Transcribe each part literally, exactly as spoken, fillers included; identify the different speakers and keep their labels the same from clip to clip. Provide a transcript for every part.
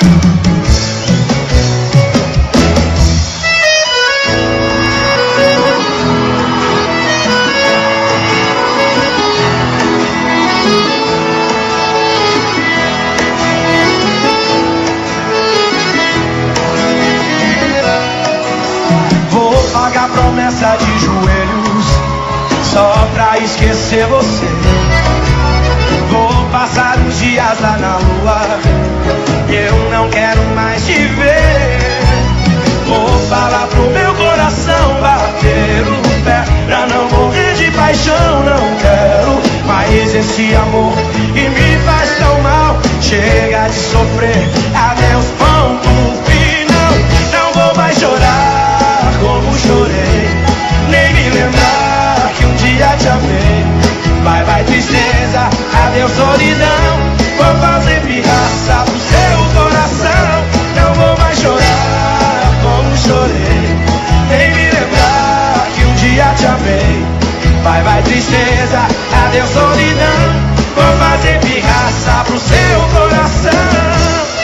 Speaker 1: Paga a promessa de joelhos só pra esquecer você. Vou passar uns dias lá na lua, eu não quero mais te ver. Vou falar pro meu coração bater o pé pra não morrer de paixão, não quero mais esse amor que me faz tão mal. Chega de sofrer, adeus, ponto final. Não vou mais chorar como chorei, nem me lembrar que um dia te amei. Bye bye tristeza, adeus solidão. Vou fazer pirraça pro seu coração. Não vou mais chorar como chorei, nem me lembrar que um dia te amei. Bye bye tristeza, adeus solidão. Vou fazer pirraça pro seu coração.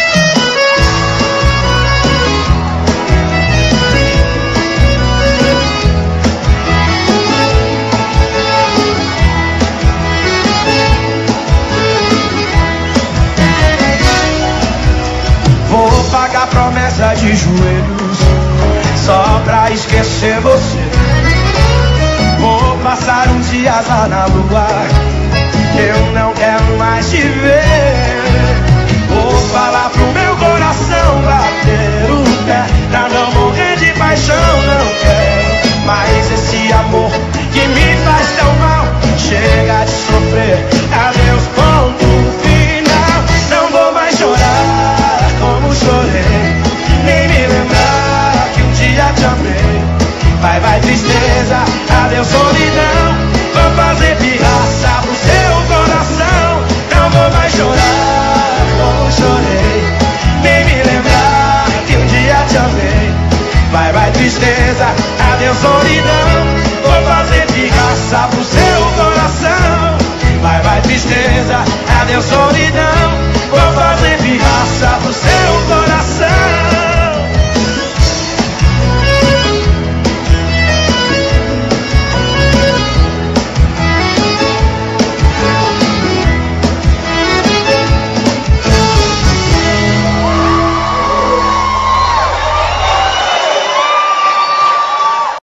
Speaker 1: Vou pagar promessa de joelhos só pra esquecer você. Vou passar uns dias lá na lua, eu não quero mais te ver.